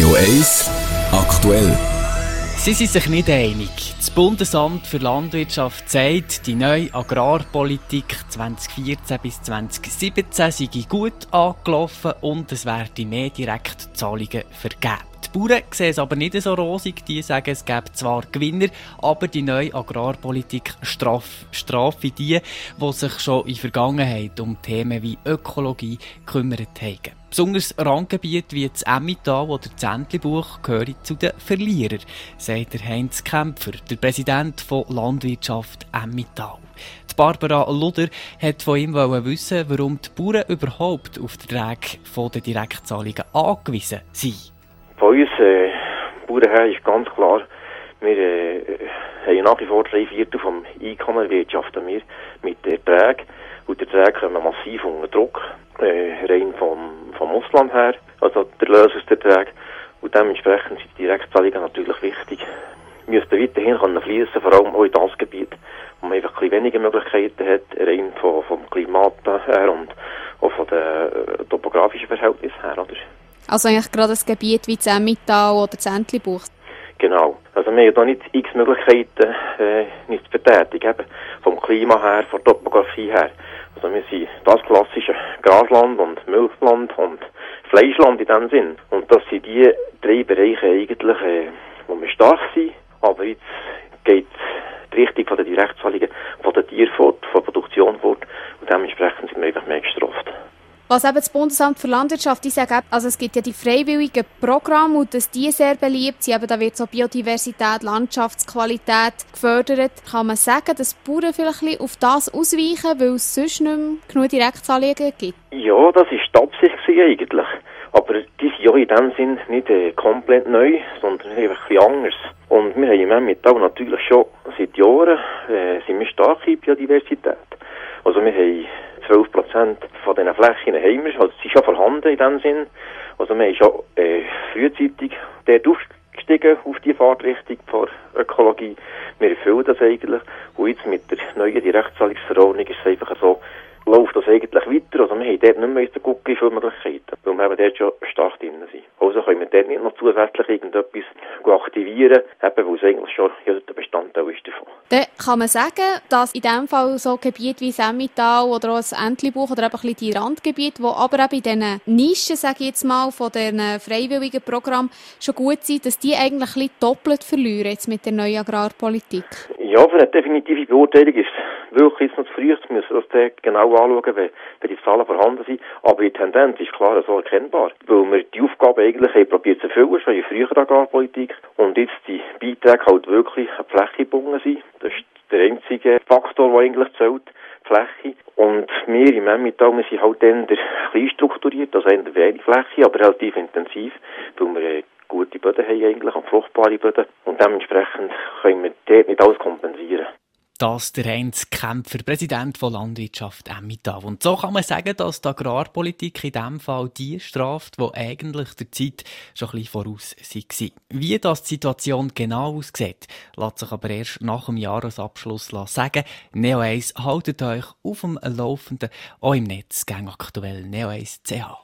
Neo 1 aktuell. Sie sind sich nicht einig. Das Bundesamt für Landwirtschaft sagt, die neue Agrarpolitik 2014 bis 2017 sei gut angelaufen und es werde mehr Direktzahlungen vergeben. Die Bauern sehen es aber nicht so rosig. Die sagen, es gäbe zwar Gewinner, aber die neue Agrarpolitik strafe die sich schon in der Vergangenheit um Themen wie Ökologie gekümmert haben. Besonders Randgebiete wie das Emmental oder das Entlebuch gehören zu den Verlierern, sagt der Heinz Kämpfer, der Präsident von Landwirtschaft Emmental. Die Barbara Luder hat von ihm wissen, warum die Bauern überhaupt auf die Erträge der Direktzahlungen angewiesen sind. Von uns Bauern her ist ganz klar, wir haben nach wie vor 3/4 vom Einkommen erwirtschaften wir mit Erträgen. Und die Erträge kommen massiv unter Druck, rein vom Ausland her, also der Erlös aus den Erträgen. Und dementsprechend sind die Direktzahlungen natürlich wichtig. Wir müssen weiterhin fließen, vor allem auch in das Gebiet, wo man einfach ein bisschen weniger Möglichkeiten hat, rein vom Klimat her und auch von den topografischen Verhältnissen her, oder? Also eigentlich gerade ein Gebiet wie das Emmental oder das Entlebuch. Genau. Also wir haben hier nicht x Möglichkeiten, nicht zu betätigen, eben vom Klima her, von der Topografie her. Also wir sind das klassische Grasland und Milchland und Fleischland in dem Sinn. Und das sind die 3 Bereiche eigentlich, wo wir stark sind. Aber jetzt geht die Richtung von der Direktzahlungen von den Tieren fort, von der Produktion fort. Und dementsprechend sind wir einfach mehr gestraft. Was eben das Bundesamt für Landwirtschaft sagt, also es gibt ja die freiwilligen Programme und dass die sehr beliebt sind, eben da wird so Biodiversität, Landschaftsqualität gefördert. Kann man sagen, dass die Bauern vielleicht ein bisschen auf das ausweichen, weil es sonst nicht mehr genug Direktzahlungen gibt? Ja, das war die Absicht eigentlich. Aber die sind ja in dem Sinn nicht komplett neu, sondern einfach ein bisschen anders. Und wir haben im Emmental natürlich schon seit Jahren sind wir stark in Biodiversität. Also wir haben 12% von diesen Flächen haben wir, also sie sind schon vorhanden in dem Sinn. Also wir sind schon frühzeitig dort aufgestiegen auf die Fahrtrichtung von Ökologie. Wir erfüllen das eigentlich. Und jetzt mit der neuen Direktzahlungsverordnung ist es einfach so, läuft das eigentlich weiter. Also wir haben dort nicht mehr gucken, wie viele Möglichkeiten, weil wir eben dort schon stark drin sind. Also können wir dort nicht noch zusätzlich irgendetwas aktivieren, eben weil es eigentlich schon der Bestandteil ist davon. Dann kann man sagen, dass in diesem Fall so Gebiete wie das Emmental oder auch das Entlebuch oder eben ein bisschen die Randgebiete, die aber eben in diesen Nischen, sage ich jetzt mal, von diesen freiwilligen Programmen schon gut sind, dass die eigentlich ein bisschen doppelt verlieren jetzt mit der neuen Agrarpolitik? Ja, für eine definitive Beurteilung ist es wirklich noch zu früh. Wir müssen das genau anschauen, wenn die Zahlen vorhanden sind. Aber die Tendenz ist klar so erkennbar. Weil wir die Aufgabe eigentlich haben probiert zu erfüllen, schon in früherer Agrarpolitik. Und jetzt die Beiträge halt wirklich an die Fläche gebunden sind. Das ist der einzige Faktor, der eigentlich zählt, die Fläche. Und wir im Emmental, wir sind halt dann klein strukturiert, also eher wenig Fläche, aber relativ intensiv, weil wir gute Böden haben eigentlich, und fruchtbare Böden. Und dementsprechend können wir dort nicht alles kompensieren. Das der Heinz Kämpfer, Präsident von Landwirtschaft Emmental. Und so kann man sagen, dass die Agrarpolitik in diesem Fall die straft, die eigentlich der Zeit schon ein bisschen voraus war. Wie das die Situation genau aussieht, lässt sich aber erst nach dem Jahresabschluss sagen. Neo 1 haltet euch auf dem Laufenden, auch im Netz, gang aktuell neo1.ch.